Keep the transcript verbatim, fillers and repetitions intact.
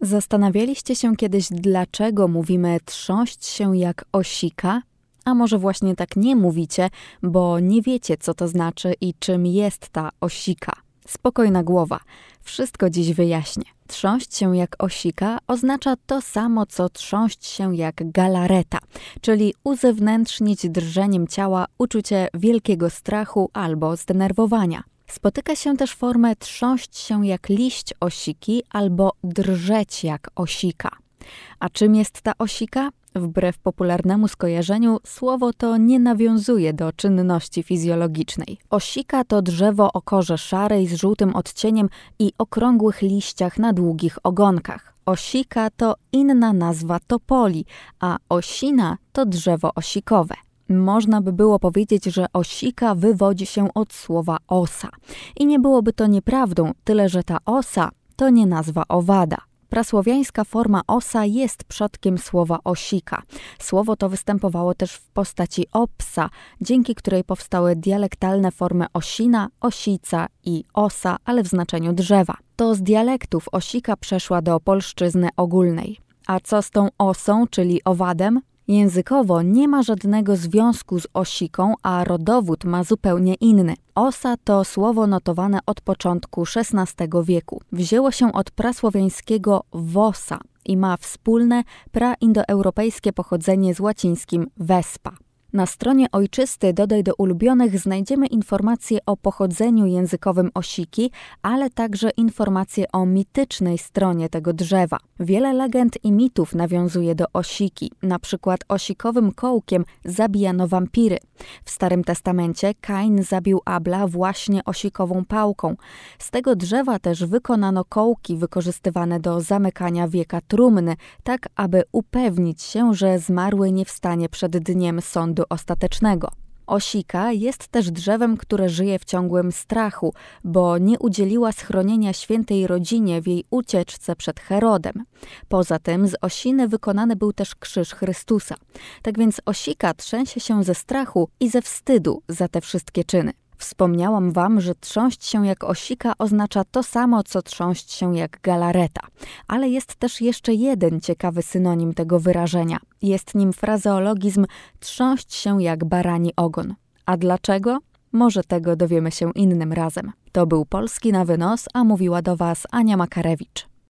Zastanawialiście się kiedyś, dlaczego mówimy trząść się jak osika? A może właśnie tak nie mówicie, bo nie wiecie, co to znaczy i czym jest ta osika. Spokojna głowa. Wszystko dziś wyjaśnię. Trząść się jak osika oznacza to samo, co trząść się jak galareta, czyli uzewnętrznić drżeniem ciała uczucie wielkiego strachu albo zdenerwowania. Spotyka się też formę trząść się jak liść osiki albo drżeć jak osika. A czym jest ta osika? Wbrew popularnemu skojarzeniu, słowo to nie nawiązuje do czynności fizjologicznej. Osika to drzewo o korze szarej z żółtym odcieniem i okrągłych liściach na długich ogonkach. Osika to inna nazwa topoli, a osina to drzewo osikowe. Można by było powiedzieć, że osika wywodzi się od słowa osa. I nie byłoby to nieprawdą, tyle że ta osa to nie nazwa owada. Prasłowiańska forma osa jest przodkiem słowa osika. Słowo to występowało też w postaci opsa, dzięki której powstały dialektalne formy osina, osica i osa, ale w znaczeniu drzewa. To z dialektów osika przeszła do polszczyzny ogólnej. A co z tą osą, czyli owadem? Językowo nie ma żadnego związku z osiką, a rodowód ma zupełnie inny. Osa to słowo notowane od początku szesnastego wieku. Wzięło się od prasłowiańskiego vosa i ma wspólne praindoeuropejskie pochodzenie z łacińskim vespa. Na stronie Ojczysty Dodaj do ulubionych znajdziemy informacje o pochodzeniu językowym osiki, ale także informacje o mitycznej stronie tego drzewa. Wiele legend i mitów nawiązuje do osiki, na przykład osikowym kołkiem zabijano wampiry. W Starym Testamencie Kain zabił Abla właśnie osikową pałką. Z tego drzewa też wykonano kołki wykorzystywane do zamykania wieka trumny, tak aby upewnić się, że zmarły nie wstanie przed dniem sądu ostatecznego. Osika jest też drzewem, które żyje w ciągłym strachu, bo nie udzieliła schronienia świętej rodzinie w jej ucieczce przed Herodem. Poza tym z osiny wykonany był też krzyż Chrystusa. Tak więc osika trzęsie się ze strachu i ze wstydu za te wszystkie czyny. Wspomniałam wam, że trząść się jak osika oznacza to samo, co trząść się jak galareta. Ale jest też jeszcze jeden ciekawy synonim tego wyrażenia. Jest nim frazeologizm trząść się jak barani ogon. A dlaczego? Może tego dowiemy się innym razem. To był Polski na wynos, a mówiła do was Ania Makarewicz.